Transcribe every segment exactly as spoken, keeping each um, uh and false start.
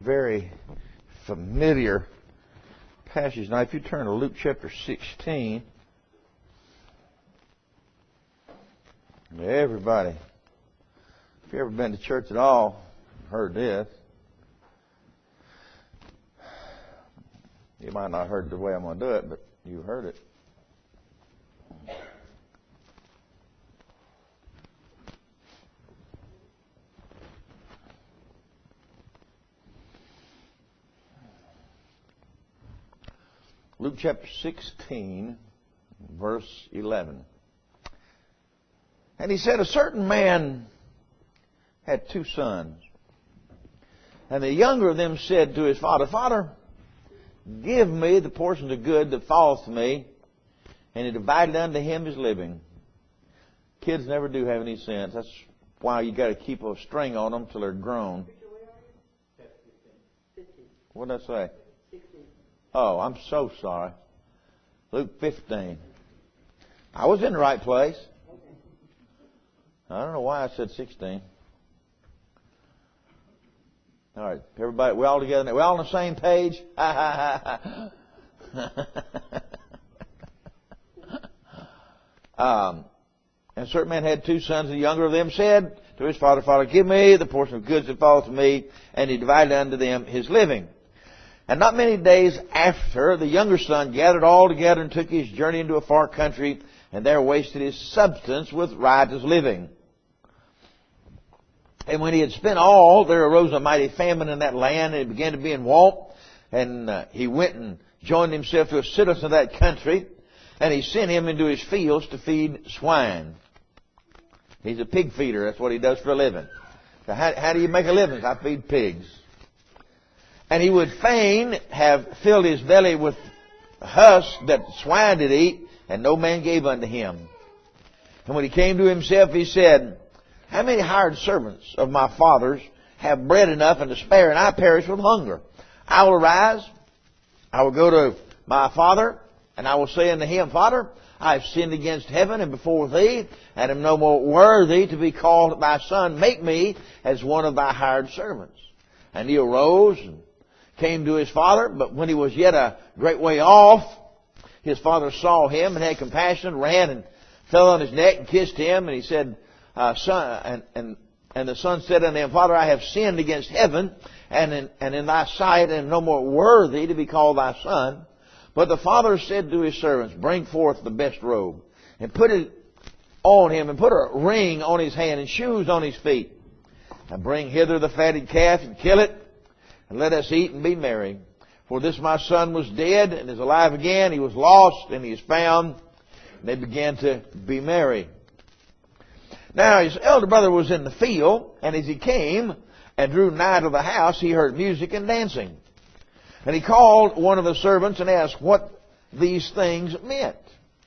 very familiar passage. Now, if you turn to Luke chapter sixteen, everybody, if you've ever been to church at all, heard this. You might not have heard the way I'm going to do it, but you heard it. Luke chapter sixteen, verse eleven. And he said, a certain man had two sons. And the younger of them said to his father, Father, give me the portion of good that falleth to me. And he divided unto him his living. Kids never do have any sense. That's why you got to keep a string on them till they're grown. What did I say? Oh, I'm so sorry. Luke fifteen. I was in the right place. I don't know why I said sixteen. All right, everybody, we all together now. We all on the same page? um, and a certain man had two sons, and the younger of them said to his father, Father, give me the portion of goods that falleth to me. And he divided unto them his living. And not many days after, the younger son gathered all together and took his journey into a far country, and there wasted his substance with riotous living. And when he had spent all, there arose a mighty famine in that land, and he began to be in want. And uh, he went and joined himself to a citizen of that country, and he sent him into his fields to feed swine. He's a pig feeder. That's what he does for a living. So how, how do you make a living? I feed pigs. And he would fain have filled his belly with husk that swine did eat, and no man gave unto him. And when he came to himself, he said, how many hired servants of my father's have bread enough and to spare, and I perish with hunger? I will arise, I will go to my father, and I will say unto him, Father, I have sinned against heaven and before thee, and am no more worthy to be called thy son. Make me as one of thy hired servants. And he arose and came to his father, but when he was yet a great way off, his father saw him and had compassion, ran and fell on his neck and kissed him. And he said, uh, son, and, and, and the son said unto him, Father, I have sinned against heaven and in, and in thy sight, and am no more worthy to be called thy son. But the father said to his servants, bring forth the best robe and put it on him, and put a ring on his hand and shoes on his feet. And bring hither the fatted calf and kill it, and let us eat and be merry. For this my son was dead and is alive again. He was lost and he is found. And they began to be merry. Now his elder brother was in the field, and as he came and drew nigh to the house, he heard music and dancing. And he called one of the servants and asked what these things meant.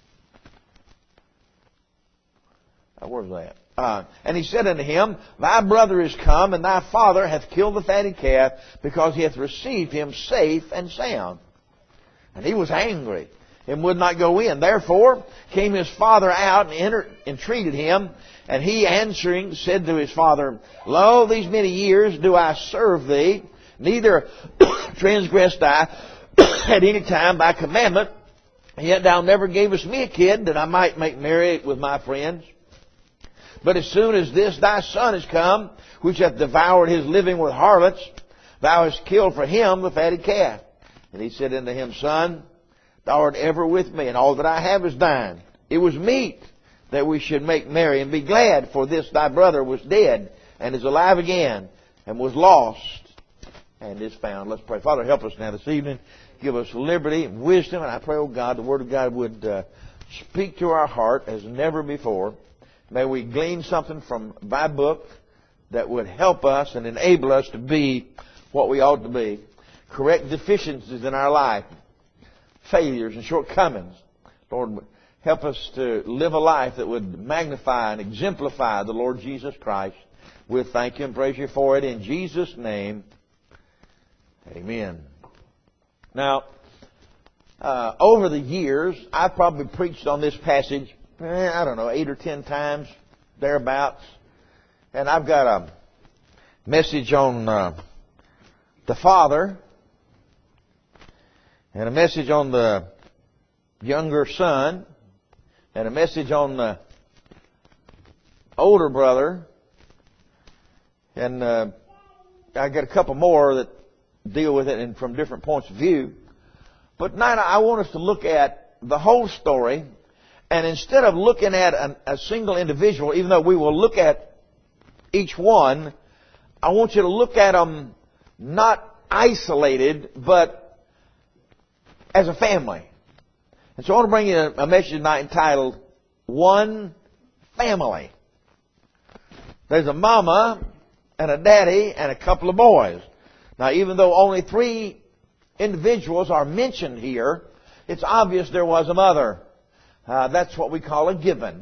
Now, where's that? Uh, and he said unto him, thy brother is come, and thy father hath killed the fatted calf, because he hath received him safe and sound. And he was angry, and would not go in. Therefore came his father out and entered, entreated him. And he answering said to his father, Lo, these many years do I serve thee, neither transgressed I at any time thy commandment, yet thou never gavest me a kid, that I might make merry with my friends. But as soon as this thy son is come, which hath devoured his living with harlots, thou hast killed for him the fatted calf. And he said unto him, Son, thou art ever with me, and all that I have is thine. It was meet that we should make merry and be glad, for this thy brother was dead, and is alive again, and was lost, and is found. Let's pray. Father, help us now this evening. Give us liberty and wisdom, and I pray, oh God, the Word of God would uh, speak to our heart as never before. May we glean something from thy book that would help us and enable us to be what we ought to be. Correct deficiencies in our life, failures and shortcomings. Lord, help us to live a life that would magnify and exemplify the Lord Jesus Christ. We'll thank you and praise you for it in Jesus' name. Amen. Now, uh, over the years, I've probably preached on this passage Eh, I don't know, eight or ten times, thereabouts. And I've got a message on uh, the father, and a message on the younger son, and a message on the older brother, and uh, I got a couple more that deal with it and from different points of view. But tonight I want us to look at the whole story, and instead of looking at an, a single individual, even though we will look at each one, I want you to look at them not isolated, but as a family. And so I want to bring you a, a message tonight entitled, One Family. There's a mama and a daddy and a couple of boys. Now, even though only three individuals are mentioned here, it's obvious there was a mother. Uh, that's what we call a given.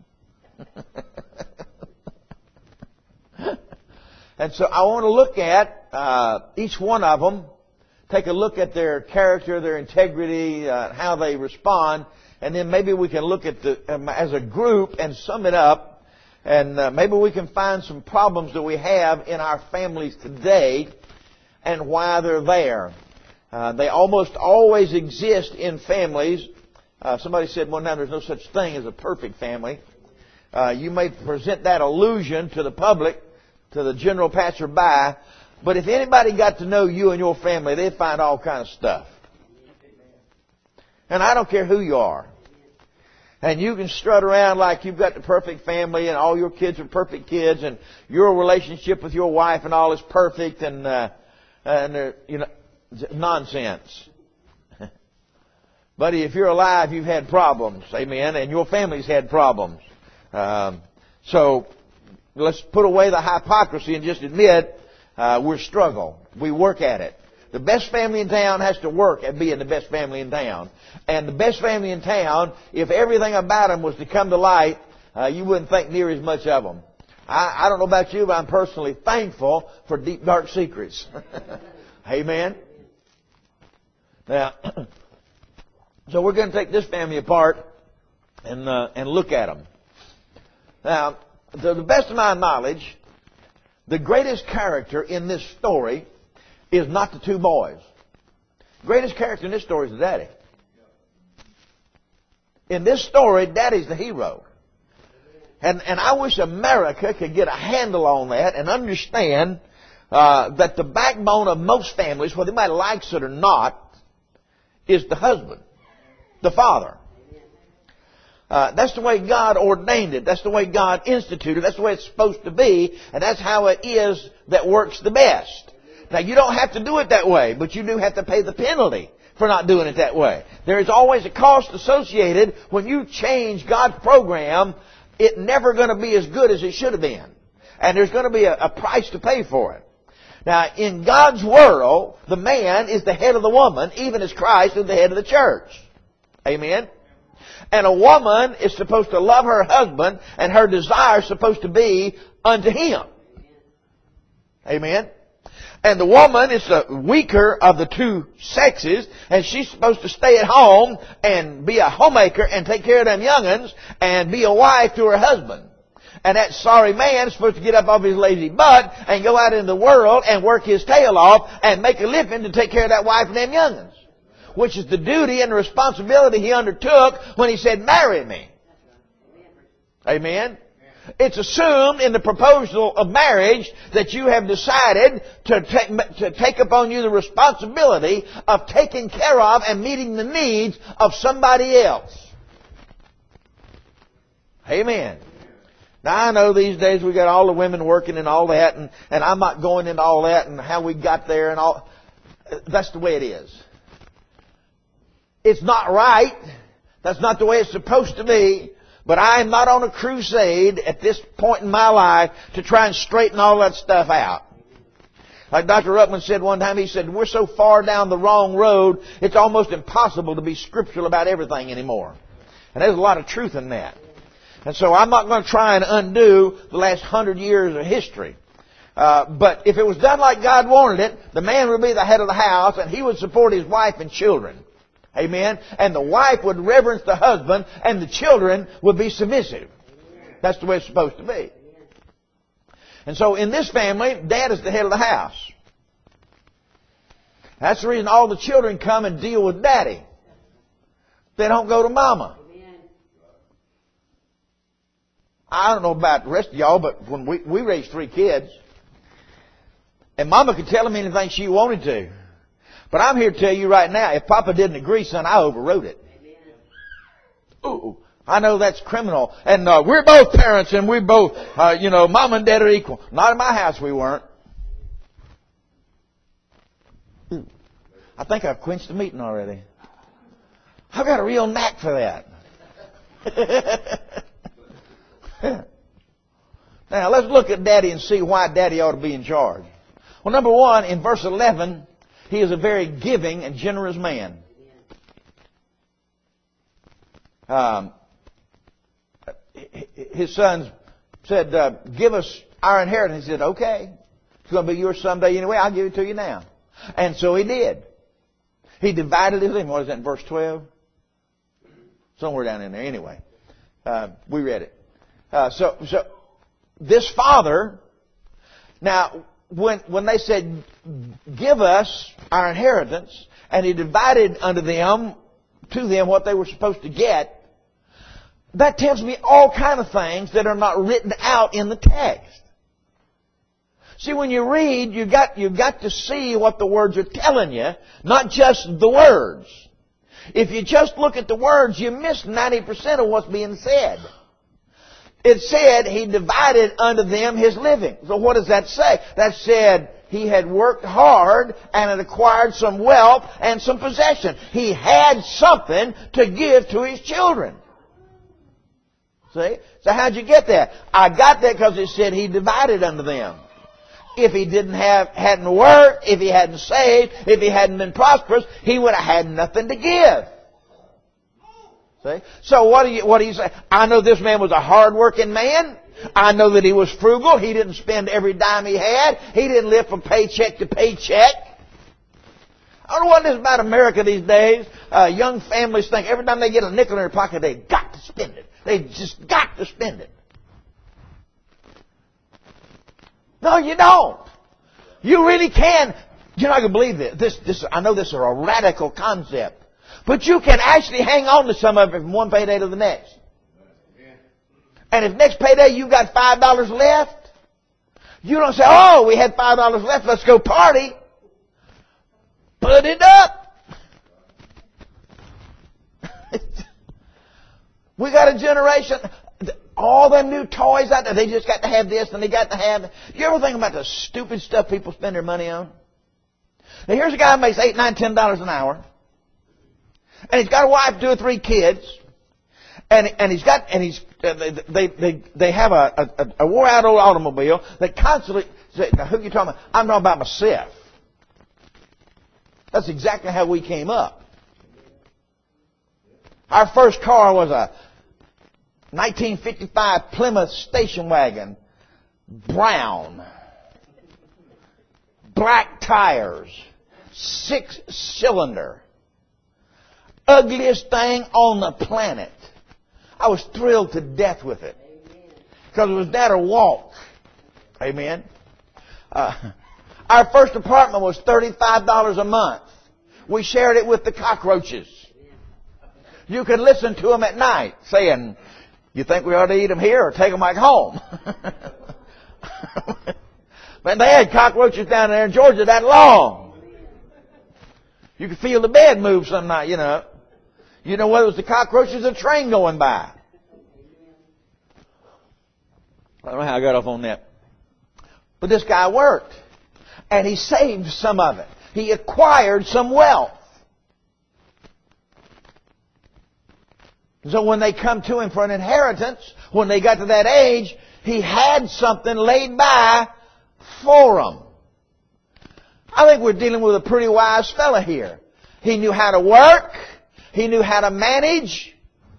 And so I want to look at uh, each one of them, take a look at their character, their integrity, uh, how they respond, and then maybe we can look at the um, as a group and sum it up, and uh, maybe we can find some problems that we have in our families today and why they're there. Uh, they almost always exist in families. Uh, somebody said one time there's no such thing as a perfect family. Uh, you may present that illusion to the public, to the general passerby, but if anybody got to know you and your family, they'd find all kind of stuff. And I don't care who you are. And you can strut around like you've got the perfect family and all your kids are perfect kids and your relationship with your wife and all is perfect and, uh, and uh, you know, nonsense. Buddy, if you're alive, you've had problems. Amen. And your family's had problems. Um, so, let's put away the hypocrisy and just admit uh, we're struggle. We work at it. The best family in town has to work at being the best family in town. And the best family in town, if everything about them was to come to light, uh, you wouldn't think near as much of them. I, I don't know about you, but I'm personally thankful for deep, dark secrets. Amen? Now, so we're going to take this family apart and uh, and look at them. Now, to the best of my knowledge, the greatest character in this story is not the two boys. The greatest character in this story is the daddy. In this story, daddy's the hero. And, and I wish America could get a handle on that and understand uh, that the backbone of most families, whether anybody likes it or not, is the husband, the father. Uh, that's the way God ordained it. That's the way God instituted it. That's the way it's supposed to be. And that's how it is that works the best. Now, you don't have to do it that way, but you do have to pay the penalty for not doing it that way. There is always a cost associated when you change God's program. It's never going to be as good as it should have been. And there's going to be a, a price to pay for it. Now, in God's world, the man is the head of the woman, even as Christ is the head of the church. Amen? And a woman is supposed to love her husband, and her desire is supposed to be unto him. Amen? And the woman is the weaker of the two sexes, and she's supposed to stay at home and be a homemaker and take care of them young'uns and be a wife to her husband. And that sorry man is supposed to get up off his lazy butt and go out in the world and work his tail off and make a living to take care of that wife and them young'uns. Which is the duty and the responsibility he undertook when he said, marry me. Amen? It's assumed in the proposal of marriage that you have decided to take, to take upon you the responsibility of taking care of and meeting the needs of somebody else. Amen. Now, I know these days we got all the women working and all that, and, and I'm not going into all that and how we got there and all. That's the way it is. It's not right. That's not the way it's supposed to be. But I am not on a crusade at this point in my life to try and straighten all that stuff out. Like Doctor Ruckman said one time, he said, we're so far down the wrong road, it's almost impossible to be scriptural about everything anymore. And there's a lot of truth in that. And so I'm not going to try and undo the last hundred years of history. Uh, but if it was done like God wanted it, the man would be the head of the house and he would support his wife and children. Amen. And the wife would reverence the husband and the children would be submissive. That's the way it's supposed to be. And so in this family, Dad is the head of the house. That's the reason all the children come and deal with daddy. They don't go to mama. I don't know about the rest of y'all, but when we, we raised three kids, and mama could tell them anything she wanted to. But I'm here to tell you right now, if Papa didn't agree, son, I overrode it. Ooh, I know that's criminal. And uh, we're both parents, and we're both, uh, you know, mom and dad are equal. Not in my house, we weren't. Ooh, I think I've quenched the meeting already. I've got a real knack for that. Now, let's look at Daddy and see why Daddy ought to be in charge. Well, number one, in verse eleven, he is a very giving and generous man. Um, his sons said, uh, give us our inheritance. He said, okay. It's going to be yours someday anyway. I'll give it to you now. And so he did. He divided his living. What is that in verse twelve? Somewhere down in there. Anyway, uh, we read it. Uh, so, so this father, now, when when they said, give us our inheritance, and he divided unto them, to them, what they were supposed to get, that tells me all kind of things that are not written out in the text. See, when you read, you got you got to see what the words are telling you, not just the words. If you just look at the words, you miss ninety percent of what's being said. It said he divided unto them his living. So what does that say? That said he had worked hard and had acquired some wealth and some possession. He had something to give to his children. See? So how'd you get that? I got that because it said he divided unto them. If he didn't have, hadn't worked, if he hadn't saved, if he hadn't been prosperous, he would have had nothing to give. See? So what do you, what do you say? I know this man was a hard-working man. I know that he was frugal. He didn't spend every dime he had. He didn't live from paycheck to paycheck. I don't know what it is about America these days. Uh, young families think every time they get a nickel in their pocket, they've got to spend it. They just got to spend it. No, you don't. You really can. You're not going to believe this. This, this. I know this is a radical concept. But you can actually hang on to some of it from one payday to the next. And if next payday you got five dollars left, you don't say, oh, we had five dollars left, let's go party. Put it up. We got a generation, all them new toys out there, they just got to have this and they got to have... You ever think about the stupid stuff people spend their money on? Now here's a guy who makes eight, nine, ten dollars an hour. And he's got a wife, two or three kids. And, and he's got, and he's, they, they, they, they have a, a, a wore out old automobile that constantly say, now who are you talking about? I'm talking about myself. That's exactly how we came up. Our first car was a nineteen fifty-five Plymouth station wagon. Brown. Black tires. Six cylinder. Ugliest thing on the planet. I was thrilled to death with it. Because it was that or walk. Amen. Uh, our first apartment was thirty-five dollars a month. We shared it with the cockroaches. You could listen to them at night saying, you think we ought to eat them here or take them back home? But they had cockroaches down there in Georgia that long. You could feel the bed move some night, you know. You know whether it was the cockroaches or a train going by. I don't know how I got off on that. But this guy worked. And he saved some of it. He acquired some wealth. So when they come to him for an inheritance, when they got to that age, he had something laid by for them. I think we're dealing with a pretty wise fella here. He knew how to work. He knew how to manage.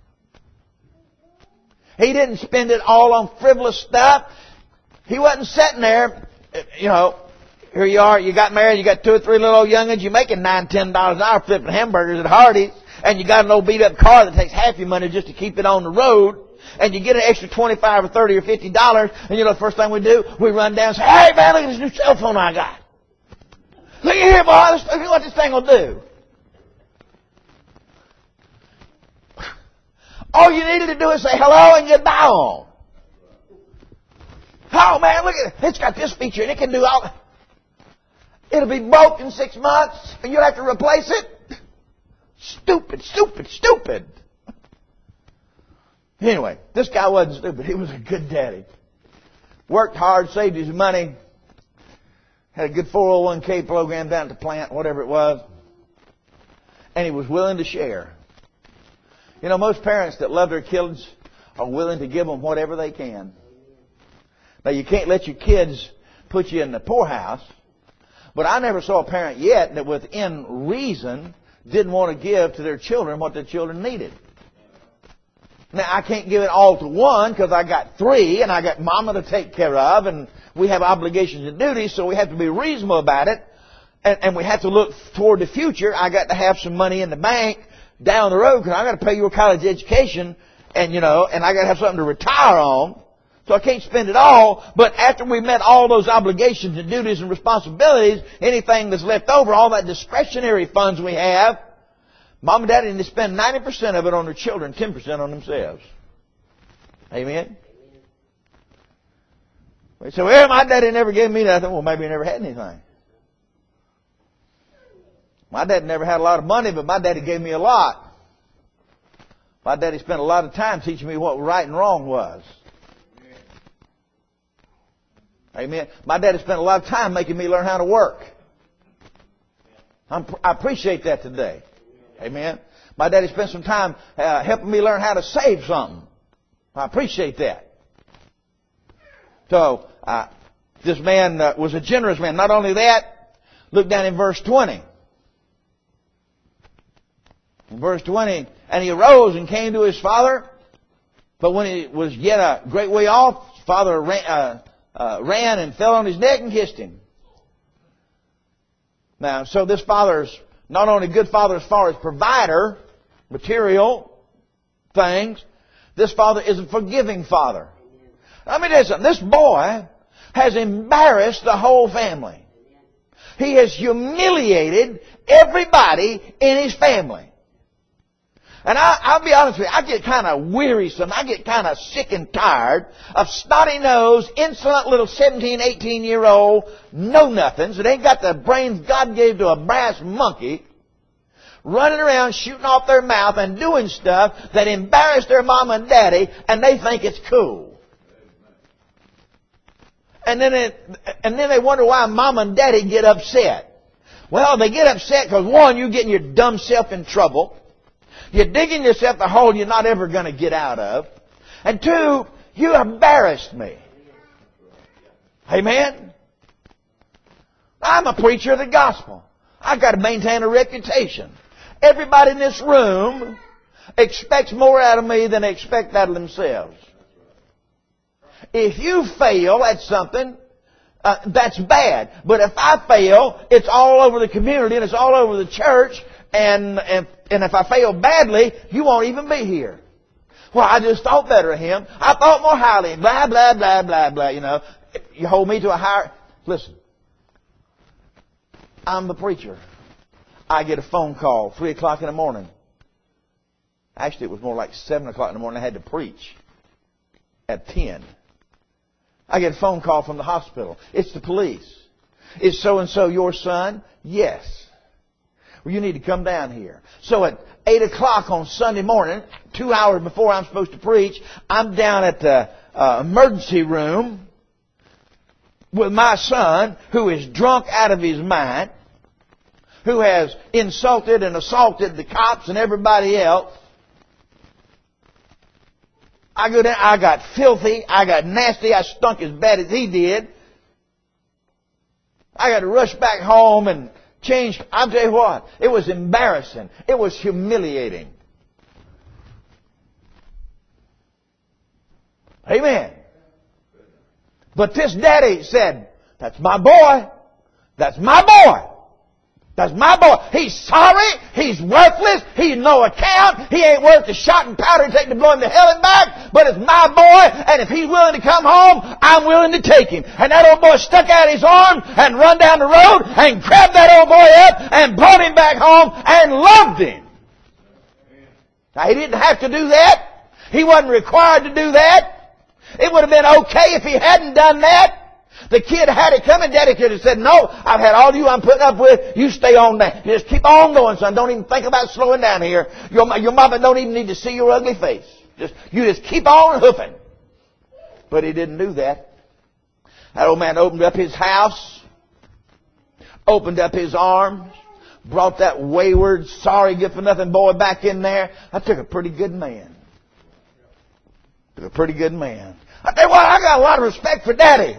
He didn't spend it all on frivolous stuff. He wasn't sitting there, you know, here you are, you got married, you got two or three little old young'uns, you're making nine, ten dollars an hour flipping hamburgers at Hardee's, and you got an old beat up car that takes half your money just to keep it on the road, and you get an extra twenty-five or thirty or fifty dollars, and you know the first thing we do, we run down and say, hey man, look at this new cell phone I got. Look at here, boy. Look at what this thing will do. All you needed to do is say hello and goodbye on. Oh, man, look at it. It's got this feature and it can do all. It'll be broke in six months and you'll have to replace it. Stupid, stupid, stupid. Anyway, this guy wasn't stupid. He was a good daddy. Worked hard, saved his money. Had a good four oh one k program down at the plant, whatever it was. And he was willing to share. You know, most parents that love their kids are willing to give them whatever they can. Now, you can't let your kids put you in the poorhouse. But I never saw a parent yet that within reason didn't want to give to their children what their children needed. Now, I can't give it all to one because I got three and I got mama to take care of and we have obligations and duties, so we have to be reasonable about it. And, and we have to look toward the future. I got to have some money in the bank down the road because I got to pay your college education and, you know, and I got to have something to retire on. So I can't spend it all, but after we met all those obligations and duties and responsibilities, anything that's left over, all that discretionary funds we have, Mom and Daddy need to spend ninety percent of it on their children, ten percent on themselves. Amen? We say, well, my daddy never gave me nothing. Well, maybe he never had anything. My daddy never had a lot of money, but my daddy gave me a lot. My daddy spent a lot of time teaching me what right and wrong was. Amen. My daddy spent a lot of time making me learn how to work. I'm, I appreciate that today. Amen. My daddy spent some time uh, helping me learn how to save something. I appreciate that. So, uh, this man uh, was a generous man. Not only that, look down in verse twenty. In verse twenty, and he arose and came to his father, but when he was yet a great way off, his father ran, uh, uh, ran and fell on his neck and kissed him. Now, so this father's not only a good father as far as provider, material things, this father is a forgiving father. Let me tell you something. This boy has embarrassed the whole family. He has humiliated everybody in his family. And I, I'll be honest with you, I get kind of wearisome. I get kind of sick and tired of snotty-nosed, insolent little seventeen, eighteen-year-old know-nothings that ain't got the brains God gave to a brass monkey running around shooting off their mouth and doing stuff that embarrass their mom and daddy, and they think it's cool. And then it, and then they wonder why mom and daddy get upset. Well, they get upset because, one, you're getting your dumb self in trouble. You're digging yourself a hole you're not ever going to get out of. And two, you embarrassed me. Amen? I'm a preacher of the gospel. I've got to maintain a reputation. Everybody in this room expects more out of me than they expect out of themselves. If you fail at something, uh, that's bad. But if I fail, it's all over the community and it's all over the church. And, and, and if I fail badly, you won't even be here. Well, I just thought better of him. I thought more highly. Blah, blah, blah, blah, blah. You know, you hold me to a higher... Listen. I'm the preacher. I get a phone call three o'clock in the morning. Actually, it was more like seven o'clock in the morning. I had to preach at ten. I get a phone call from the hospital. It's the police. Is so-and-so your son? Yes. Well, you need to come down here. So at eight o'clock on Sunday morning, two hours before I'm supposed to preach, I'm down at the uh, emergency room with my son, who is drunk out of his mind, who has insulted and assaulted the cops and everybody else. I go down, I got filthy, I got nasty, I stunk as bad as he did. I got to rush back home and change. I'll tell you what, it was embarrassing. It was humiliating. Amen. But this daddy said, that's my boy. That's my boy. That's my boy. He's sorry. He's worthless. He's no account. He ain't worth the shot and powder it take to blow him to hell and back. But it's my boy, and if he's willing to come home, I'm willing to take him. And that old boy stuck out his arm and run down the road and grabbed that old boy up and brought him back home and loved him. Now, he didn't have to do that. He wasn't required to do that. It would have been okay if he hadn't done that. The kid had it coming. Daddy could have said, no, I've had all you I'm putting up with. You stay on there. You just keep on going, son. Don't even think about slowing down here. Your, your mama don't even need to see your ugly face. Just, you just keep on hoofing. But he didn't do that. That old man opened up his house, opened up his arms, brought that wayward, sorry, good-for-nothing boy back in there. I took a pretty good man. Took a pretty good man. I tell you what, I got a lot of respect for Daddy.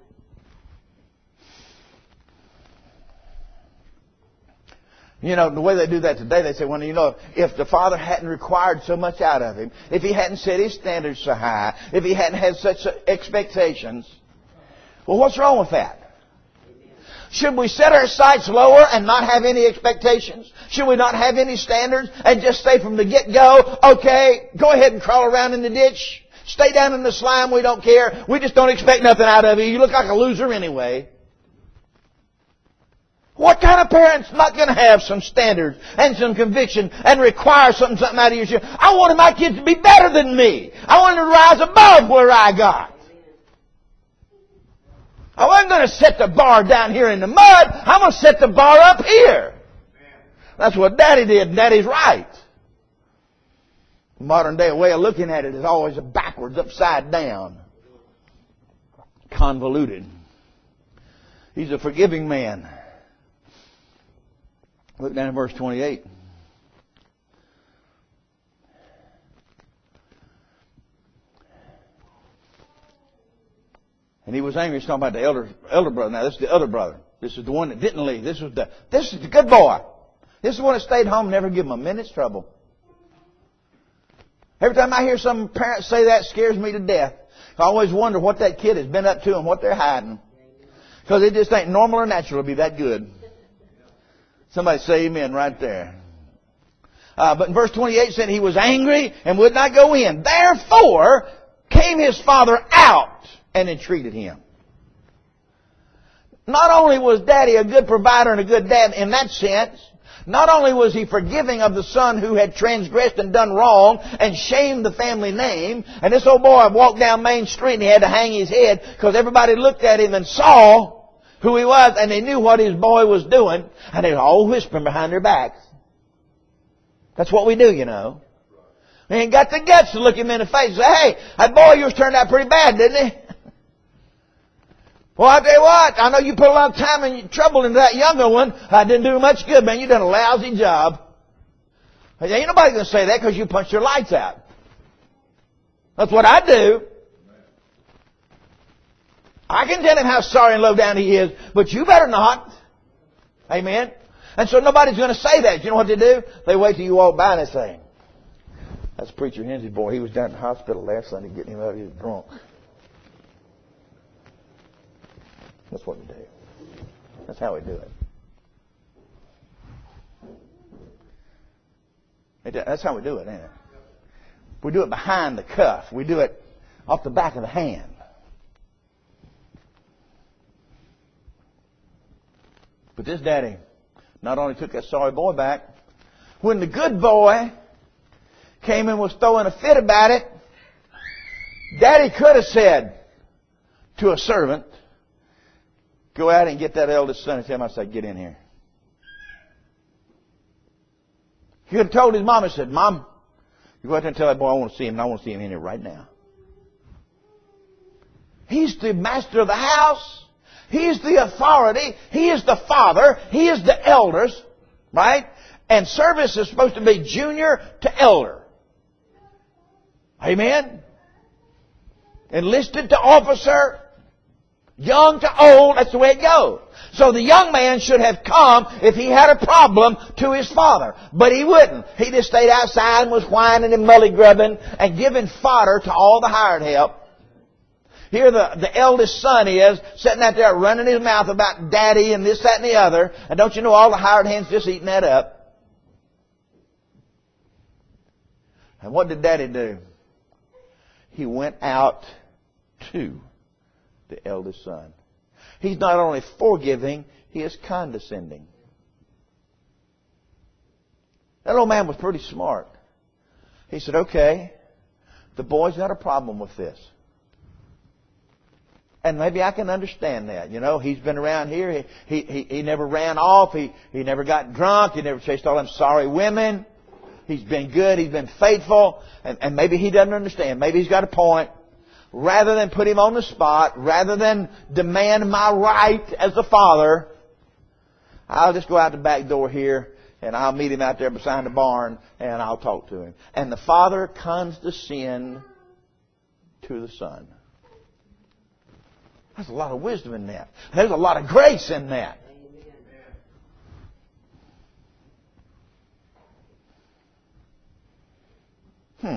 You know, the way they do that today, they say, well, you know, if the father hadn't required so much out of him, if he hadn't set his standards so high, if he hadn't had such expectations, well, what's wrong with that? Should we set our sights lower and not have any expectations? Should we not have any standards and just say from the get-go, okay, go ahead and crawl around in the ditch, stay down in the slime, we don't care, we just don't expect nothing out of you, you look like a loser anyway. What kind of parent's not going to have some standards and some conviction and require something, something out of you? I wanted my kids to be better than me. I wanted to rise above where I got. I wasn't going to set the bar down here in the mud. I'm going to set the bar up here. That's what Daddy did, and Daddy's right. The modern day way of looking at it is always backwards, upside down, convoluted. He's a forgiving man. Look down at verse twenty-eight. And he was angry. He's talking about the elder elder brother. Now, this is the other brother. This is the one that didn't leave. This was the this is the good boy. This is the one that stayed home and never give him a minute's trouble. Every time I hear some parents say that, it scares me to death. I always wonder what that kid has been up to and what they're hiding. Because it just ain't normal or natural to be that good. Somebody say amen right there. Uh, but in verse twenty-eight said he was angry and would not go in. Therefore came his father out and entreated him. Not only was Daddy a good provider and a good dad in that sense, not only was he forgiving of the son who had transgressed and done wrong and shamed the family name, and this old boy walked down Main Street and he had to hang his head because everybody looked at him and saw who he was, and they knew what his boy was doing, and they were all whispering behind their backs. That's what we do, you know. We ain't got the guts to look him in the face and say, hey, that boy of yours turned out pretty bad, didn't he? Well, I tell you what, I know you put a lot of time and trouble into that younger one. I didn't do much good, man. You done a lousy job. Ain't nobody going to say that because you punched your lights out. That's what I do. I can tell him how sorry and low down he is, but you better not. Amen? And so nobody's going to say that. You know what they do? They wait till you walk by and they say, that's Preacher Hensley's boy. He was down in the hospital last Sunday getting him out. He was drunk. That's what we do. That's how we do it. That's how we do it, ain't it? We do it behind the cuff. We do it off the back of the hand. But this daddy not only took that sorry boy back, when the good boy came and was throwing a fit about it, Daddy could have said to a servant, go out and get that eldest son and tell him I said, get in here. He could have told his mom and said, Mom, you go out there and tell that boy I want to see him and I want to see him in here right now. He's the master of the house. He's the authority. He is the father. He is the elders. Right? And service is supposed to be junior to elder. Amen? Enlisted to officer. Young to old. That's the way it goes. So the young man should have come if he had a problem to his father. But he wouldn't. He just stayed outside and was whining and mully-grubbing and giving fodder to all the hired help. Here the, the eldest son is sitting out there running his mouth about daddy and this, that, and the other. And don't you know all the hired hands just eating that up? And what did daddy do? He went out to the eldest son. He's not only forgiving, he is condescending. That old man was pretty smart. He said, okay, the boy's got a problem with this. And maybe I can understand that. You know, he's been around here. He, he, he, he never ran off. He, he never got drunk. He never chased all them sorry women. He's been good. He's been faithful. And, and maybe he doesn't understand. Maybe he's got a point. Rather than put him on the spot, rather than demand my right as the father, I'll just go out the back door here and I'll meet him out there beside the barn and I'll talk to him. And the father condescends to the son. There's a lot of wisdom in that. There's a lot of grace in that. Hmm.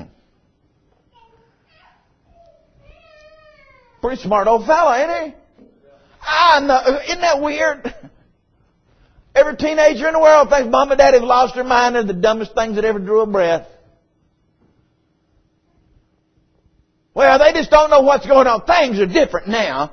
Pretty smart old fella, ain't he? I know. Isn't that weird? Every teenager in the world thinks mom and daddy have lost their mind. They're the dumbest things that ever drew a breath. Well, they just don't know what's going on. Things are different now.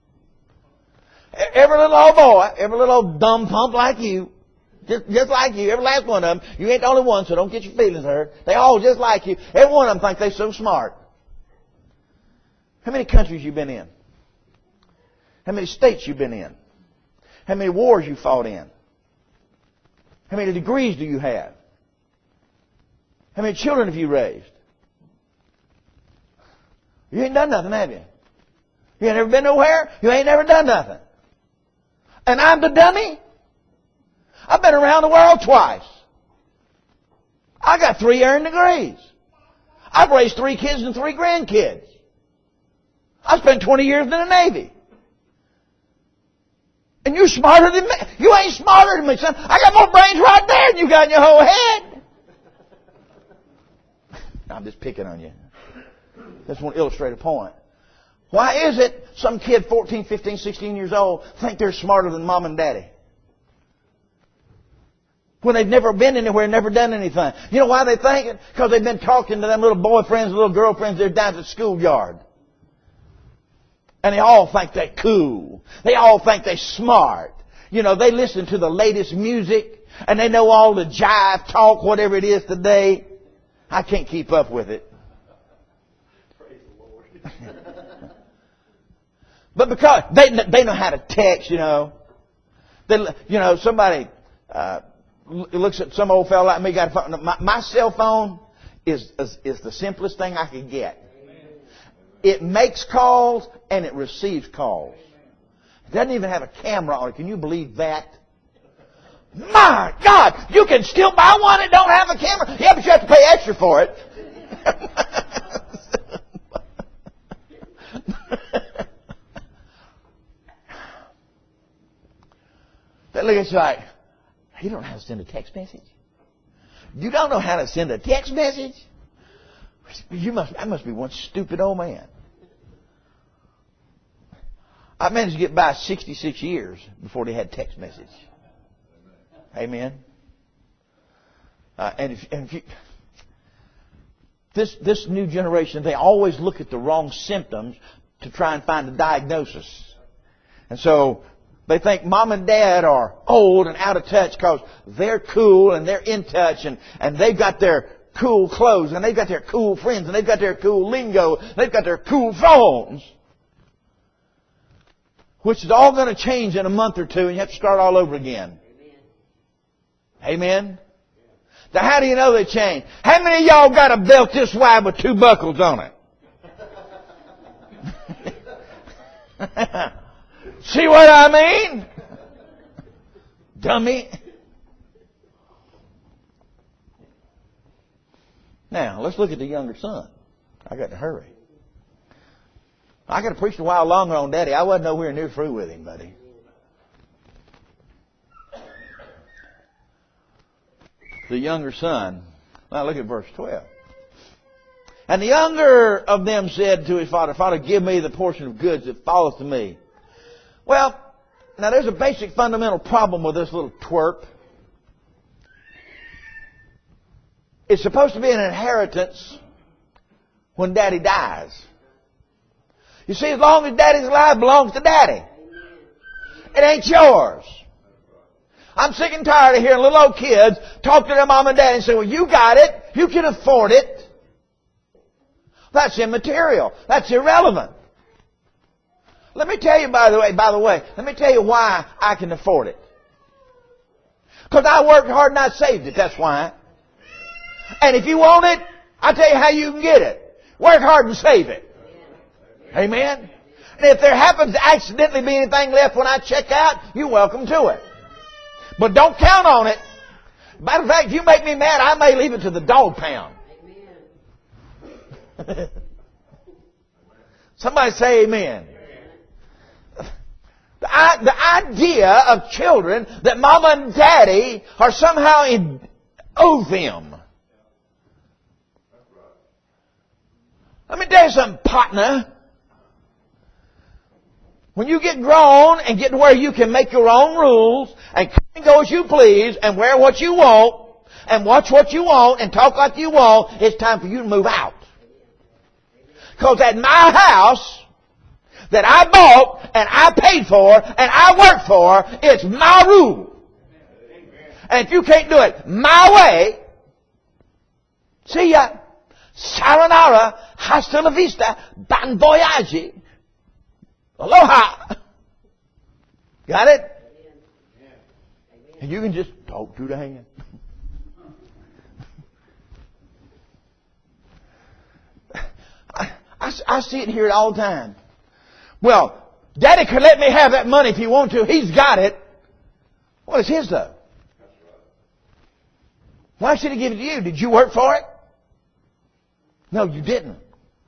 Every little old boy, every little old dumb pump like you, just, just like you, every last one of them, you ain't the only one, so don't get your feelings hurt. They all just like you. Every one of them think they're so smart. How many countries you been in? How many states you been in? How many wars you fought in? How many degrees do you have? How many children have you raised? You ain't done nothing, have you? You ain't never been nowhere? You ain't never done nothing. And I'm the dummy? I've been around the world twice. I got three earned degrees. I've raised three kids and three grandkids. I spent twenty years in the Navy. And you're smarter than me. You ain't smarter than me, son. I got more brains right there than you got in your whole head. I'm just picking on you. Just want to illustrate a point. Why is it some kid fourteen, fifteen, sixteen years old think they're smarter than mom and daddy? When they've never been anywhere, never done anything. You know why they think it? Because they've been talking to them little boyfriends, little girlfriends they're down at the schoolyard. And they all think they're cool. They all think they're smart. You know, they listen to the latest music and they know all the jive talk, whatever it is today. I can't keep up with it. Praise the Lord. But because they they know how to text, you know. They, you know, somebody uh, looks at some old fella like me, got a phone. My, my cell phone is, is is the simplest thing I could get. It makes calls and it receives calls. It doesn't even have a camera on it. Can you believe that? My God! You can still buy one that don't have a camera? Yeah, but you have to pay extra for it. They look at you like, you don't know how to send a text message? You don't know how to send a text message? You must, I must be one stupid old man. I managed to get by sixty-six years before they had text message. Amen. Uh, and if, and if you, this this new generation, they always look at the wrong symptoms to try and find a diagnosis. And so they think mom and dad are old and out of touch because they're cool and they're in touch and, and they've got their cool clothes and they've got their cool friends and they've got their cool lingo. They've got their cool phones. Which is all going to change in a month or two and you have to start all over again. Amen? Amen? Now how do you know they changed? How many of y'all got a belt this wide with two buckles on it? See what I mean? Dummy. Now, let's look at the younger son. I got to hurry. I could have preached a while longer on Daddy. I wasn't nowhere near through with him, buddy. The younger son. Now look at verse twelve. And the younger of them said to his father, Father, give me the portion of goods that falleth to me. Well, now there's a basic fundamental problem with this little twerp. It's supposed to be an inheritance when Daddy dies. You see, as long as Daddy's alive, it belongs to Daddy. It ain't yours. I'm sick and tired of hearing little old kids talk to their mom and dad and say, well, you got it. You can afford it. That's immaterial. That's irrelevant. Let me tell you, by the way, by the way, let me tell you why I can afford it. Because I worked hard and I saved it. That's why. And if you want it, I'll tell you how you can get it. Work hard and save it. Amen? And if there happens to accidentally be anything left when I check out, you're welcome to it. But don't count on it. Matter of fact, if you make me mad, I may leave it to the dog pound. Somebody say amen. The, the idea of children that mama and daddy are somehow in, owe them. Let me tell you something, partner. When you get grown and get to where you can make your own rules and come and go as you please and wear what you want and watch what you want and talk like you want, it's time for you to move out. Because at my house that I bought and I paid for and I worked for, it's my rule. And if you can't do it my way, see ya. Sayonara, hasta la vista, bon voyage. Aloha. Got it? And you can just talk through the hand. I, I, I see it here all the time. Well, Daddy could let me have that money if he wants to. He's got it. Well, it's his though. Why should he give it to you? Did you work for it? No, you didn't.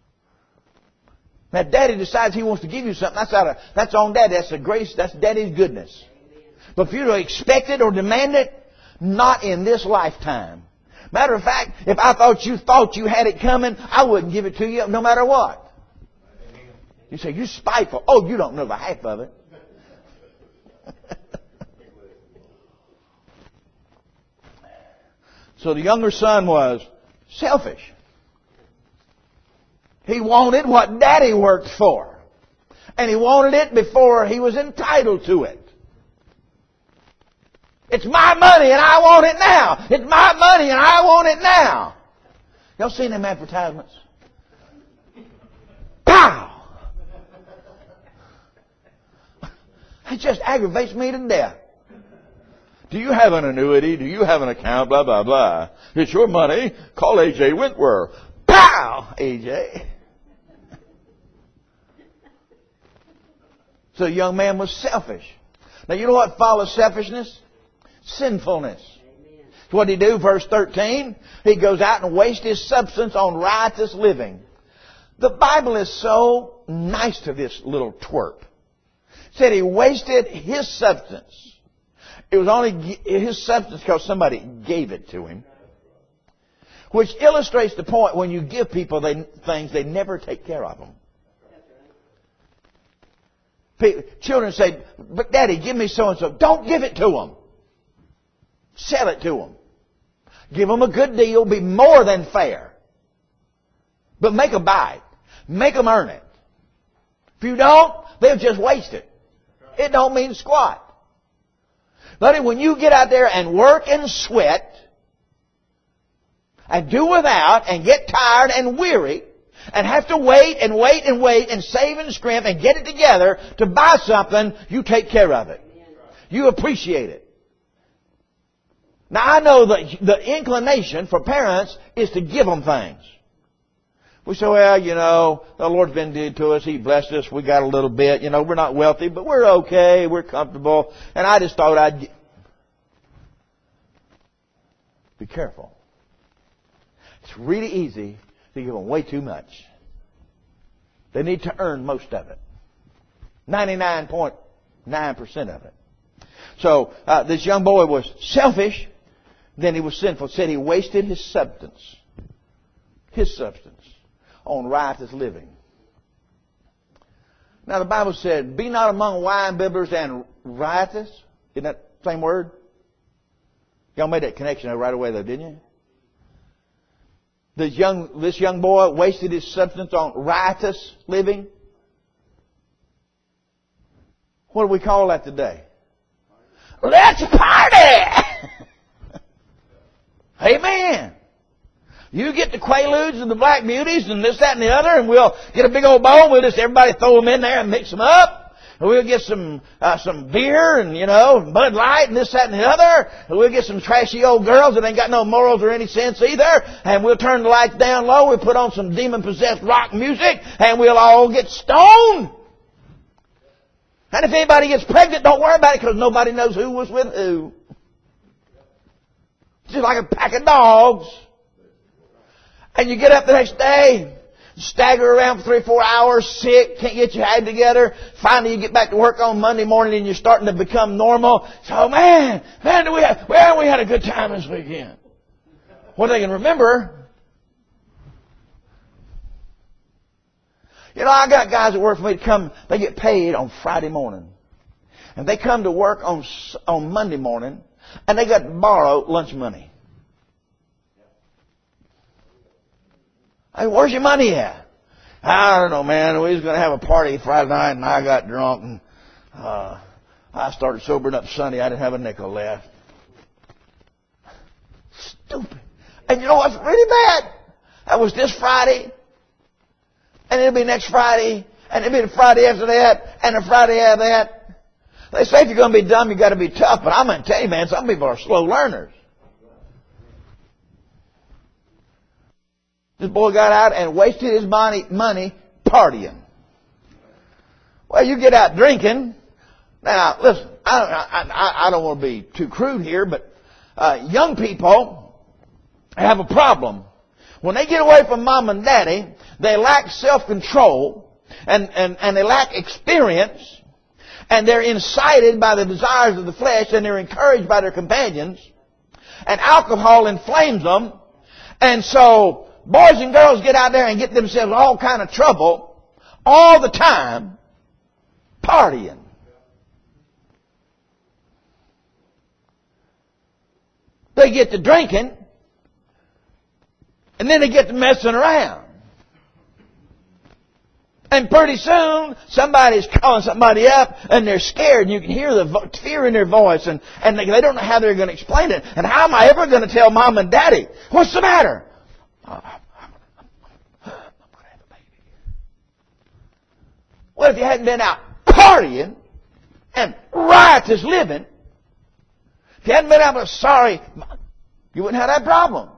Now, Daddy decides he wants to give you something. That's out of, that's on Daddy. That's the grace. That's Daddy's goodness. But for you to expect it or demand it, not in this lifetime. Matter of fact, if I thought you thought you had it coming, I wouldn't give it to you no matter what. You say, you're spiteful. Oh, you don't know the half of it. So the younger son was selfish. He wanted what Daddy worked for. And he wanted it before he was entitled to it. It's my money and I want it now. It's my money and I want it now. Y'all seen them advertisements? Pow! It just aggravates me to death. Do you have an annuity? Do you have an account? Blah, blah, blah. It's your money. Call A J Wentworth. Pow! A J. So the young man was selfish. Now you know what follows selfishness? Sinfulness. So what did he do? Verse thirteen. He goes out and wastes his substance on riotous living. The Bible is so nice to this little twerp. It said he wasted his substance. It was only his substance because somebody gave it to him. Which illustrates the point when you give people they, things, they never take care of them. Children say, but Daddy, give me so-and-so. Don't give it to them. Sell it to them. Give them a good deal. Be more than fair. But make them buy it. Make them earn it. If you don't, they'll just waste it. It don't mean squat. But when you get out there and work and sweat and do without and get tired and weary and have to wait and wait and wait and save and scrimp and get it together to buy something, you take care of it. You appreciate it. Now I know that the inclination for parents is to give them things. We say, well, you know, the Lord's been good to us. He blessed us. We got a little bit. You know, we're not wealthy, but we're okay. We're comfortable. And I just thought I'd... Be careful. It's really easy to give them way too much. They need to earn most of it. ninety-nine point nine percent of it. So, uh, this young boy was selfish. Then he was sinful. Said he wasted his substance. His substance. on riotous living. Now the Bible said, be not among wine bibblers and riotous. Isn't that the same word? Y'all made that connection right away though, didn't you? This young, this young boy wasted his substance on riotous living. What do we call that today? Let's party! Amen. You get the Quaaludes and the Black Beauties and this, that, and the other, and we'll get a big old bowl, and we'll just everybody throw them in there and mix them up. And we'll get some uh, some beer and, you know, Bud Light and this, that, and the other. And we'll get some trashy old girls that ain't got no morals or any sense either. And we'll turn the lights down low. We'll put on some demon-possessed rock music, and we'll all get stoned. And if anybody gets pregnant, don't worry about it because nobody knows who was with who. Just like a pack of dogs. And you get up the next day, stagger around for three or four hours, sick, can't get your head together. Finally you get back to work on Monday morning and you're starting to become normal. So man, man, do we have, well, we had a good time this weekend. What they can remember. You know, I got guys that work for me to come, they get paid on Friday morning. And they come to work on, on Monday morning and they got to borrow lunch money. Hey, where's your money at? I don't know, man. We was going to have a party Friday night, and I got drunk, and uh, I started sobering up Sunday. I didn't have a nickel left. Stupid. And you know what's really bad? That was this Friday, and it'll be next Friday, and it'll be the Friday after that, and the Friday after that. They say if you're going to be dumb, you got to be tough. But I'm going to tell you, man, some people are slow learners. This boy got out and wasted his money, money partying. Well, you get out drinking. Now, listen, I don't, I, I don't want to be too crude here, but uh, young people have a problem. When they get away from mom and daddy, they lack self-control and, and, and they lack experience, and they're incited by the desires of the flesh, and they're encouraged by their companions, and alcohol inflames them, and so boys and girls get out there and get themselves all kind of trouble all the time partying. They get to drinking and then they get to messing around. And pretty soon somebody's calling somebody up and they're scared and you can hear the vo- fear in their voice and, and they, they don't know how they're going to explain it. And how am I ever going to tell mom and daddy? What's the matter? I'm going to have a baby. Well, if you hadn't been out partying and riotous living, if you hadn't been out, sorry, you wouldn't have that problem.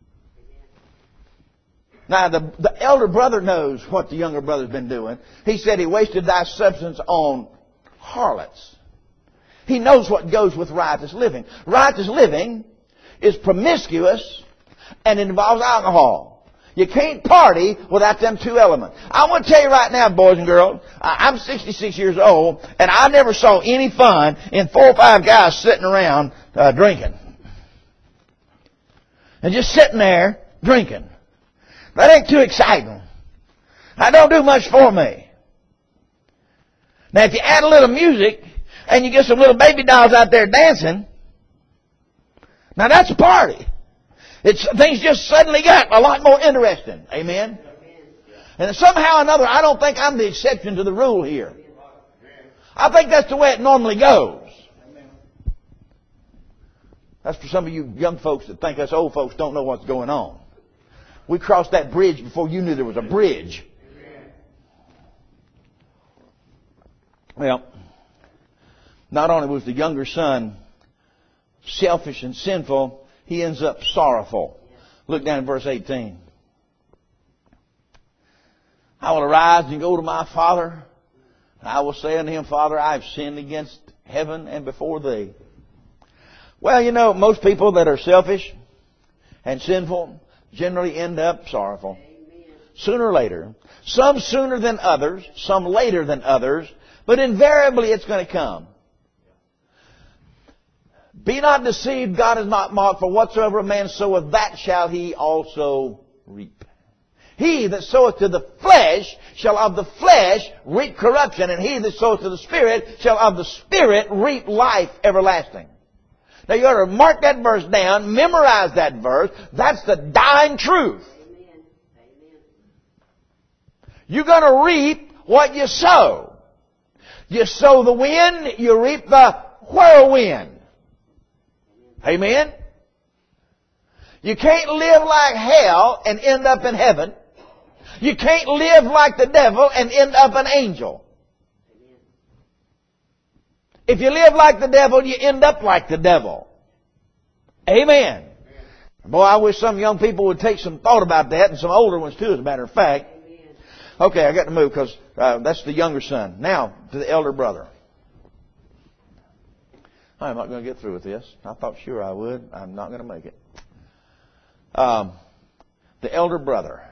Now, the, the elder brother knows what the younger brother's been doing. He said he wasted thy substance on harlots. He knows what goes with riotous living. Riotous living is promiscuous and it involves alcohol. You can't party without them two elements. I want to tell you right now, boys and girls, I'm sixty-six years old, and I never saw any fun in four or five guys sitting around uh, drinking. And just sitting there drinking. That ain't too exciting. That don't do much for me. Now, if you add a little music and you get some little baby dolls out there dancing, now that's a party. It's, things just suddenly got a lot more interesting. Amen? And somehow or another, I don't think I'm the exception to the rule here. I think that's the way it normally goes. That's for some of you young folks that think us old folks don't know what's going on. We crossed that bridge before you knew there was a bridge. Well, not only was the younger son selfish and sinful, he ends up sorrowful. Look down at verse eighteen. I will arise and go to my father, and I will say unto him, Father, I have sinned against heaven and before thee. Well, you know, most people that are selfish and sinful generally end up sorrowful. Amen. Sooner or later. Some sooner than others, some later than others, but invariably it's going to come. Be not deceived, God is not mocked, for whatsoever a man soweth, that shall he also reap. He that soweth to the flesh shall of the flesh reap corruption, and he that soweth to the Spirit shall of the Spirit reap life everlasting. Now you ought to mark that verse down, memorize that verse. That's the dying truth. Amen. Amen. You're going to reap what you sow. You sow the wind, you reap the whirlwind. Amen? You can't live like hell and end up in heaven. You can't live like the devil and end up an angel. If you live like the devil, you end up like the devil. Amen. Boy, I wish some young people would take some thought about that, and some older ones too, as a matter of fact. Okay, I got to move because uh, that's the younger son. Now, to the elder brother. I'm not going to get through with this. I thought sure I would. I'm not going to make it. Um, the elder brother.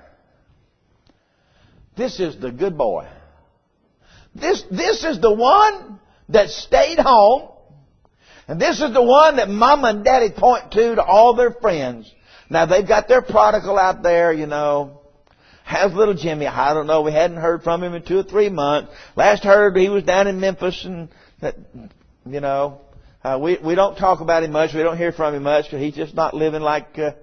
This is the good boy. This, this is the one that stayed home. And this is the one that Mama and Daddy point to to all their friends. Now, they've got their prodigal out there, you know. How's little Jimmy? I don't know. We hadn't heard from him in two or three months. Last heard he was down in Memphis, and, that, you know, uh, we, we don't talk about him much. We don't hear from him much because he's just not living like, uh,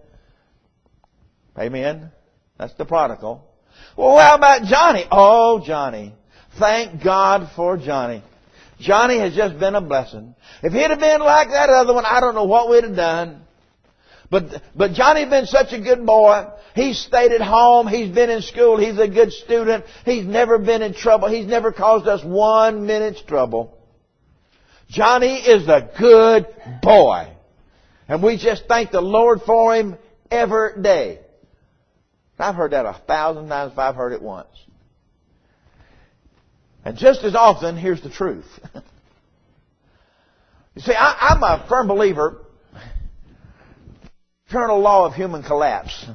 amen. That's the prodigal. Well, how about Johnny? Oh, Johnny. Thank God for Johnny. Johnny has just been a blessing. If he'd have been like that other one, I don't know what we'd have done. But, but Johnny's been such a good boy. He's stayed at home. He's been in school. He's a good student. He's never been in trouble. He's never caused us one minute's trouble. Johnny is a good boy. And we just thank the Lord for him every day. I've heard that a thousand times if I've heard it once. And just as often, here's the truth. You see, I, I'm a firm believer eternal law of human collapse.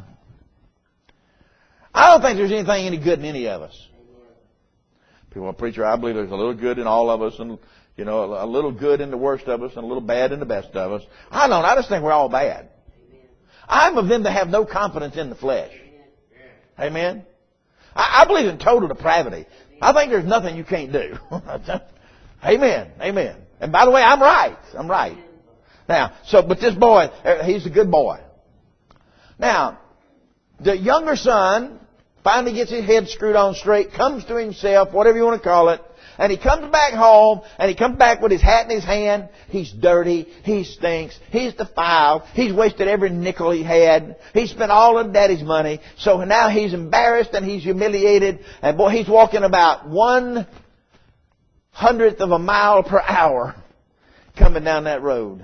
I don't think there's anything any good in any of us. People, well, preacher, I believe there's a little good in all of us, and you know, a little good in the worst of us, and a little bad in the best of us. I don't. I just think we're all bad. I'm of them that have no confidence in the flesh. Amen. I, I believe in total depravity. I think there's nothing you can't do. Amen. Amen. And by the way, I'm right. I'm right. Now, so, but this boy, he's a good boy. Now, the younger son finally gets his head screwed on straight, comes to himself, whatever you want to call it, and he comes back home, and he comes back with his hat in his hand. He's dirty. He stinks. He's defiled. He's wasted every nickel he had. He spent all of Daddy's money. So now he's embarrassed and he's humiliated. And boy, he's walking about one hundredth of a mile per hour coming down that road.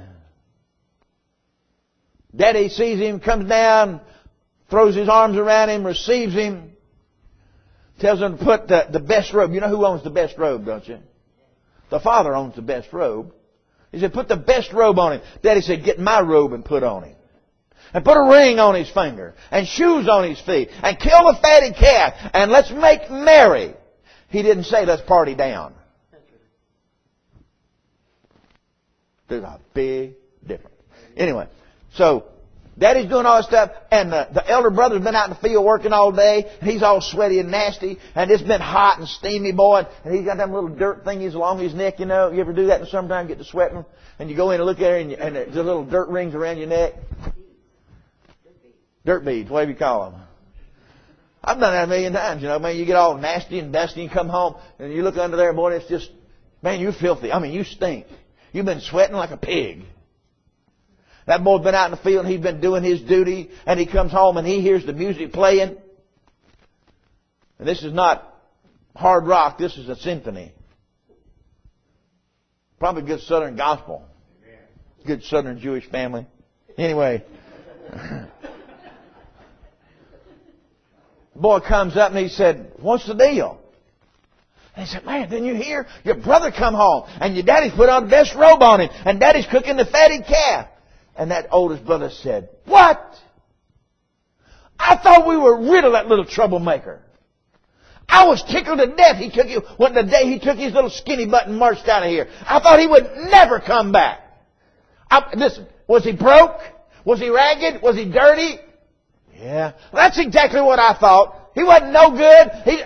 Daddy sees him, comes down, throws his arms around him, receives him, tells him to put the, the best robe. You know who owns the best robe, don't you? The father owns the best robe. He said, put the best robe on him. Daddy said, get my robe and put on him. And put a ring on his finger. And shoes on his feet. And kill the fatted calf. And let's make merry. He didn't say, let's party down. There's a big difference. Anyway, so Daddy's doing all this stuff, and the, the elder brother's been out in the field working all day, and he's all sweaty and nasty, and it's been hot and steamy, boy, and he's got them little dirt thingies along his neck, you know. You ever do that in the summertime, get to sweating, and you go in and look at her, and, you, and there's little dirt rings around your neck? Dirt beads, whatever you call them. I've done that a million times, you know. Man, you get all nasty and dusty, and you come home, and you look under there, and boy, it's just, man, you're filthy. I mean, you stink. You've been sweating like a pig. That boy's been out in the field and he's been doing his duty, and he comes home and he hears the music playing. And this is not hard rock, this is a symphony. Probably good Southern gospel. Good Southern Jewish family. Anyway. The boy comes up and he said, what's the deal? And he said, man, didn't you hear? Your brother come home and your daddy's put on the best robe on him and daddy's cooking the fatted calf. And that oldest brother said, what? I thought we were rid of that little troublemaker. I was tickled to death he took you when the day he took his little skinny butt and marched out of here. I thought he would never come back. I, listen, was he broke? Was he ragged? Was he dirty? Yeah, that's exactly what I thought. He wasn't no good. He,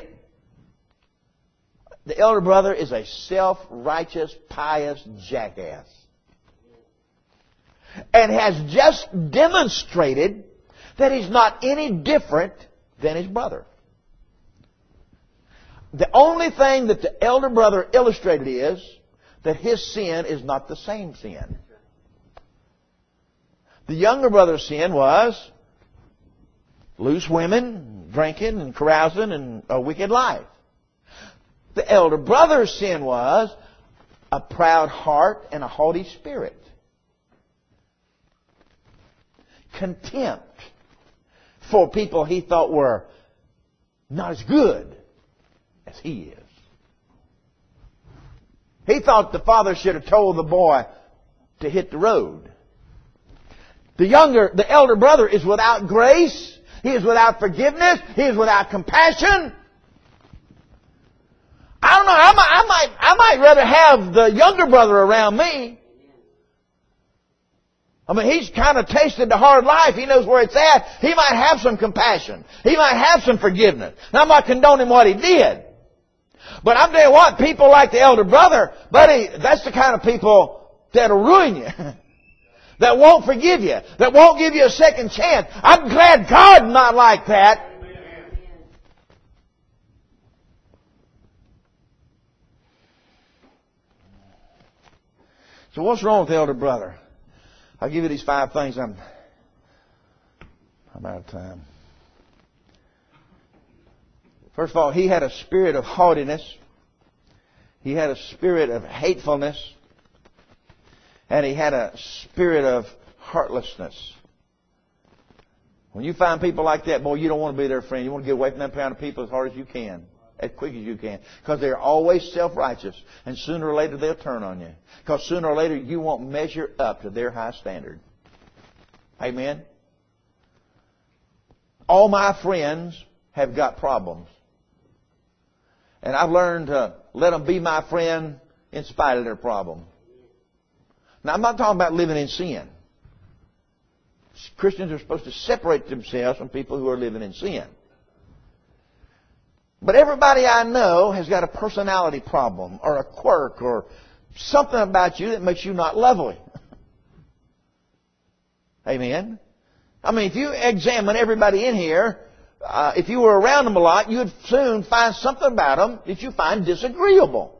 the elder brother is a self-righteous, pious jackass. And has just demonstrated that he's not any different than his brother. The only thing that the elder brother illustrated is that his sin is not the same sin. The younger brother's sin was loose women, drinking and carousing, and a wicked life. The elder brother's sin was a proud heart and a haughty spirit. Contempt for people he thought were not as good as he is. He thought the father should have told the boy to hit the road. The younger, the elder brother is without grace. He is without forgiveness. He is without compassion. I don't know. I might, I might, I might rather have the younger brother around me. I mean, he's kind of tasted the hard life. He knows where it's at. He might have some compassion. He might have some forgiveness. Now, I'm not condoning what he did. But I'm telling you what, people like the elder brother, buddy, that's the kind of people that'll ruin you. That won't forgive you. That won't give you a second chance. I'm glad God's not like that. So what's wrong with the elder brother? I'll give you these five things. I'm, I'm out of time. First of all, he had a spirit of haughtiness. He had a spirit of hatefulness. And he had a spirit of heartlessness. When you find people like that, boy, you don't want to be their friend. You want to get away from that kind of people as hard as you can. As quick as you can. Because they're always self-righteous. And sooner or later they'll turn on you. Because sooner or later you won't measure up to their high standard. Amen? All my friends have got problems. And I've learned to let them be my friend in spite of their problem. Now, I'm not talking about living in sin. Christians are supposed to separate themselves from people who are living in sin. But everybody I know has got a personality problem or a quirk or something about you that makes you not lovely. Amen? I mean, if you examine everybody in here, uh, if you were around them a lot, you would soon find something about them that you find disagreeable.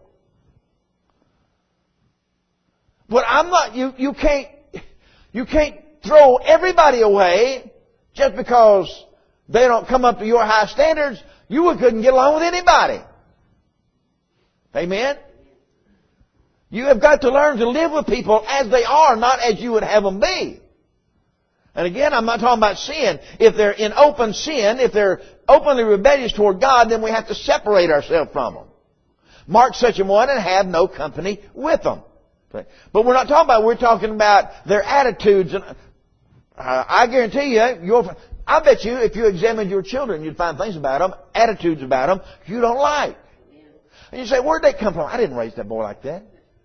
But I'm not, you, you can't, you can't throw everybody away just because they don't come up to your high standards. You couldn't get along with anybody. Amen? You have got to learn to live with people as they are, not as you would have them be. And again, I'm not talking about sin. If they're in open sin, if they're openly rebellious toward God, then we have to separate ourselves from them. Mark such a one and have no company with them. But we're not talking about, we're talking about their attitudes. And uh, I guarantee you, your, I bet you if you examined your children, you'd find things about them, attitudes about them you don't like. And you say, where'd they come from? I didn't raise that boy like that.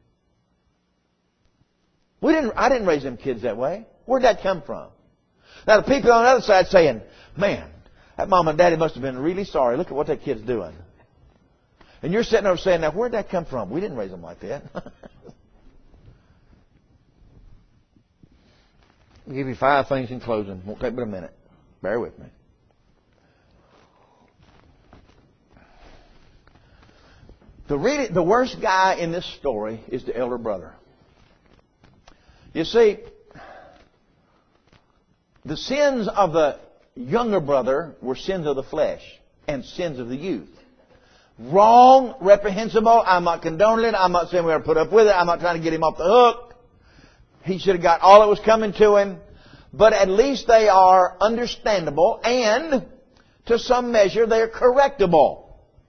We didn't, I didn't raise them kids that way. Where'd that come from? Now the people on the other side saying, man, that mom and daddy must have been really sorry. Look at what that kid's doing. And you're sitting there saying, now where'd that come from? We didn't raise them like that. I'll give you five things in closing. Won't take but a minute. Bear with me. The, really, the worst guy in this story is the elder brother. You see, the sins of the younger brother were sins of the flesh and sins of the youth. Wrong, reprehensible. I'm not condoning it. I'm not saying we ought to put up with it. I'm not trying to get him off the hook. He should have got all that was coming to him. But at least they are understandable and, to some measure, they are correctable.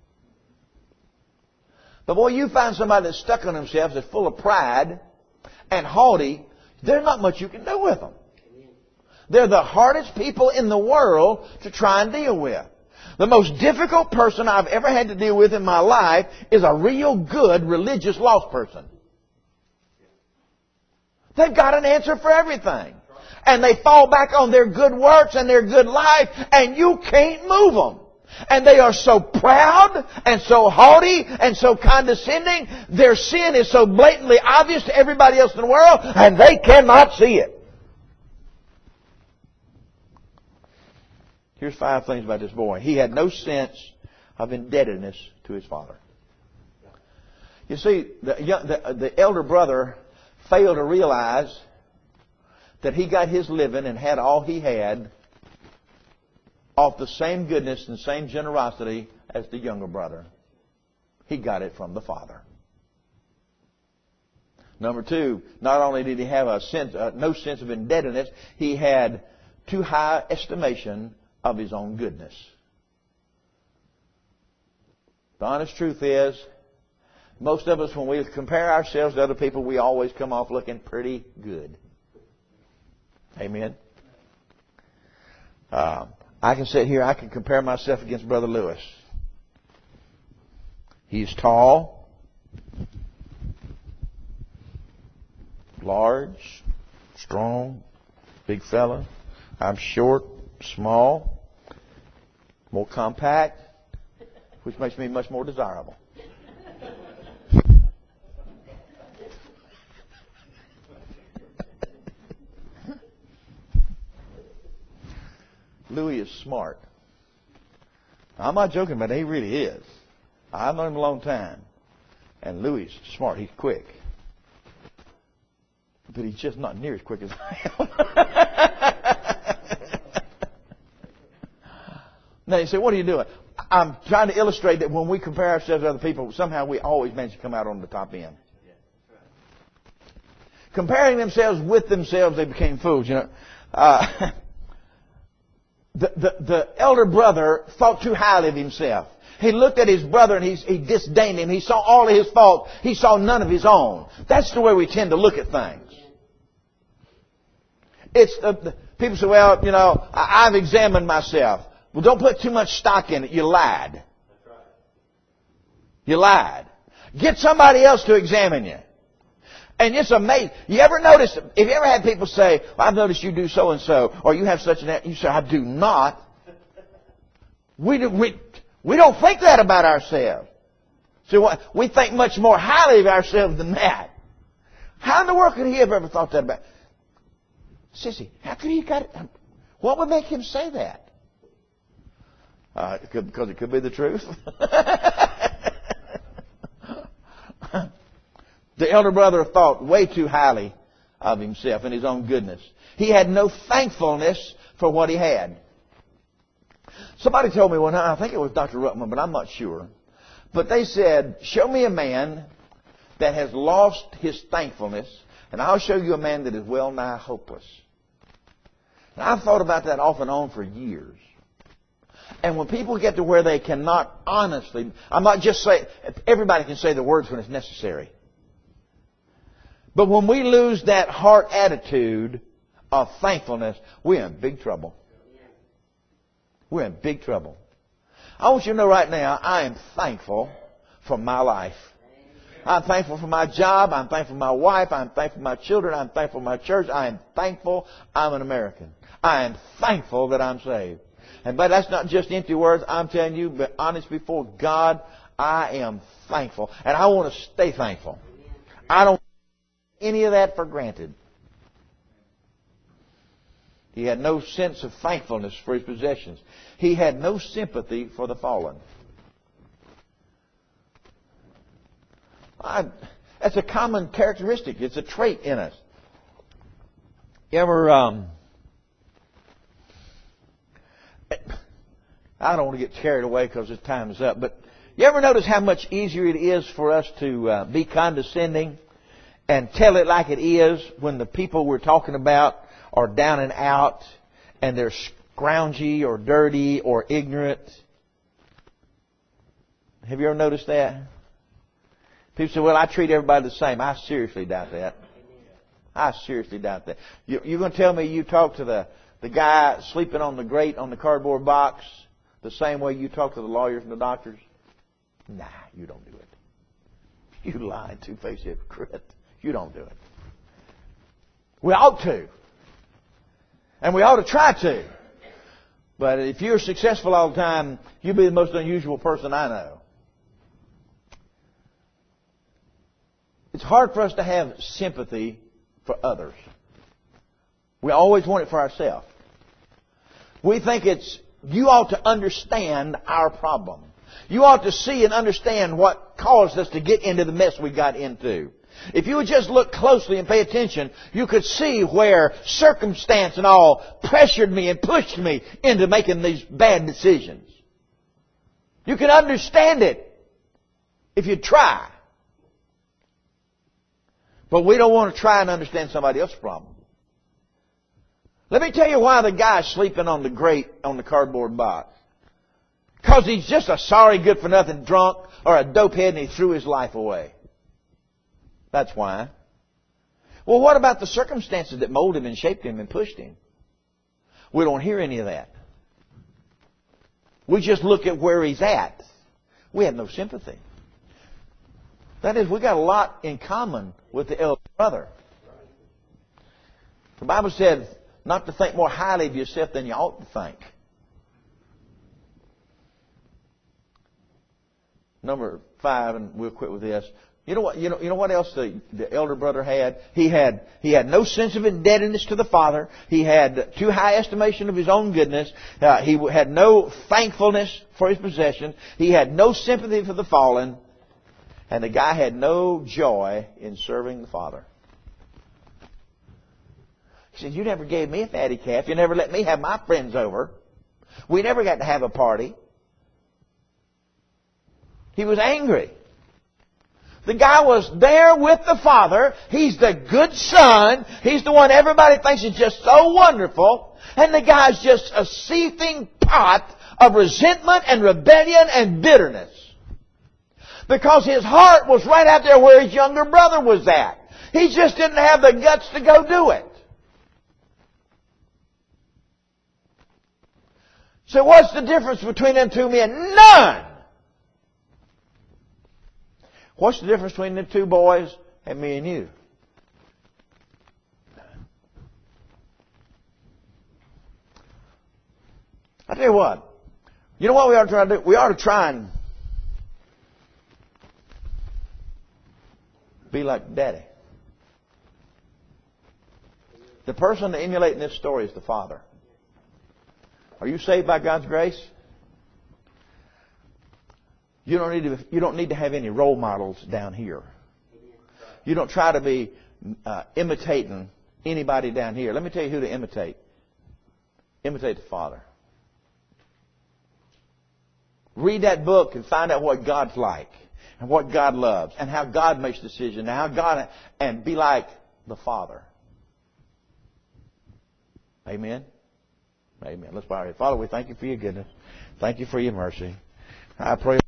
But boy, you find somebody that's stuck on themselves, that's full of pride and haughty, there's not much you can do with them. They're the hardest people in the world to try and deal with. The most difficult person I've ever had to deal with in my life is a real good religious lost person. They've got an answer for everything. And they fall back on their good works and their good life, and you can't move them. And they are so proud and so haughty and so condescending. Their sin is so blatantly obvious to everybody else in the world, and they cannot see it. Here's five things about this boy. He had no sense of indebtedness to his father. You see, the, young, the, the elder brother failed to realize that he got his living and had all he had off the same goodness and same generosity as the younger brother. He got it from the father. Number two, not only did he have a sense, uh, no sense of indebtedness, he had too high estimation of his own goodness. The honest truth is, most of us, when we compare ourselves to other people, we always come off looking pretty good. Amen? Uh, I can sit here, I can compare myself against Brother Lewis. He's tall, large, strong, big fella. I'm short, small, more compact, which makes me much more desirable. Louis is smart. I'm not joking, but he really is. I've known him a long time. And Louis is smart. He's quick. But he's just not near as quick as I am. Now you say, what are you doing? I'm trying to illustrate that when we compare ourselves to other people, somehow we always manage to come out on the top end. Comparing themselves with themselves, they became fools, you know. Uh, The, the, the elder brother thought too highly of himself. He looked at his brother and he, he disdained him. He saw all of his faults. He saw none of his own. That's the way we tend to look at things. It's uh, the, people say, well, you know, I, I've examined myself. Well, don't put too much stock in it. You lied. That's right. You lied. Get somebody else to examine you. And it's amazing. You ever notice, have you ever had people say, well, I've noticed you do so and so, or you have such and that, you say, I do not. We, do, we, we don't think that about ourselves. So we think much more highly of ourselves than that. How in the world could he have ever thought that about? Sissy, how could he got it? What would make him say that? Uh, it could, because it could be the truth. The elder brother thought way too highly of himself and his own goodness. He had no thankfulness for what he had. Somebody told me one time, I think it was Doctor Ruttman, but I'm not sure. But they said, show me a man that has lost his thankfulness, and I'll show you a man that is well nigh hopeless. And I've thought about that off and on for years. And when people get to where they cannot honestly, I'm not just saying, everybody can say the words when it's necessary. But when we lose that heart attitude of thankfulness, we're in big trouble. We're in big trouble. I want you to know right now, I am thankful for my life. I'm thankful for my job. I'm thankful for my wife. I'm thankful for my children. I'm thankful for my church. I am thankful I'm an American. I am thankful that I'm saved. And but that's not just empty words. I'm telling you, but honest before God, I am thankful. And I want to stay thankful. I don't any of that for granted. He had no sense of thankfulness for his possessions. He had no sympathy for the fallen. I, that's a common characteristic. It's a trait in us. You ever, um, I don't want to get carried away because this time is up, but you ever notice how much easier it is for us to uh, be condescending and tell it like it is when the people we're talking about are down and out and they're scroungy or dirty or ignorant? Have you ever noticed that? People say, well, I treat everybody the same. I seriously doubt that. I seriously doubt that. You, you're going to tell me you talk to the, the guy sleeping on the grate on the cardboard box the same way you talk to the lawyers and the doctors? Nah, you don't do it. You lying, two-faced hypocrite. You don't do it. We ought to. And we ought to try to. But if you're successful all the time, you'll be the most unusual person I know. It's hard for us to have sympathy for others. We always want it for ourselves. We think it's, you ought to understand our problem. You ought to see and understand what caused us to get into the mess we got into. If you would just look closely and pay attention, you could see where circumstance and all pressured me and pushed me into making these bad decisions. You can understand it if you try. But we don't want to try and understand somebody else's problem. Let me tell you why the guy's sleeping on the grate on the cardboard box. Because he's just a sorry, good-for-nothing drunk or a dopehead and he threw his life away. That's why. Well, what about the circumstances that molded him and shaped him and pushed him? We don't hear any of that. We just look at where he's at. We have no sympathy. That is, we got a lot in common with the elder brother. The Bible said not to think more highly of yourself than you ought to think. Number five, and we'll quit with this. You know what? You know. You know what else the, the elder brother had? He had he had no sense of indebtedness to the father. He had too high estimation of his own goodness. Uh, he had no thankfulness for his possessions. He had no sympathy for the fallen, and the guy had no joy in serving the father. He said, "You never gave me a fatty calf. You never let me have my friends over. We never got to have a party." He was angry. The guy was there with the father. He's the good son. He's the one everybody thinks is just so wonderful. And the guy's just a seething pot of resentment and rebellion and bitterness. Because his heart was right out there where his younger brother was at. He just didn't have the guts to go do it. So what's the difference between them two men? None! What's the difference between the two boys and me and you? I tell you what. You know what we ought to try to do? We ought to try and be like Daddy. The person to emulate in this story is the father. Are you saved by God's grace? You don't need to, you don't need to have any role models down here. You don't try to be uh, imitating anybody down here. Let me tell you who to imitate. Imitate the Father. Read that book and find out what God's like and what God loves and how God makes decisions and how God and be like the Father. Amen. Amen. Let's bow our heads. Father, we thank you for your goodness. Thank you for your mercy. I pray.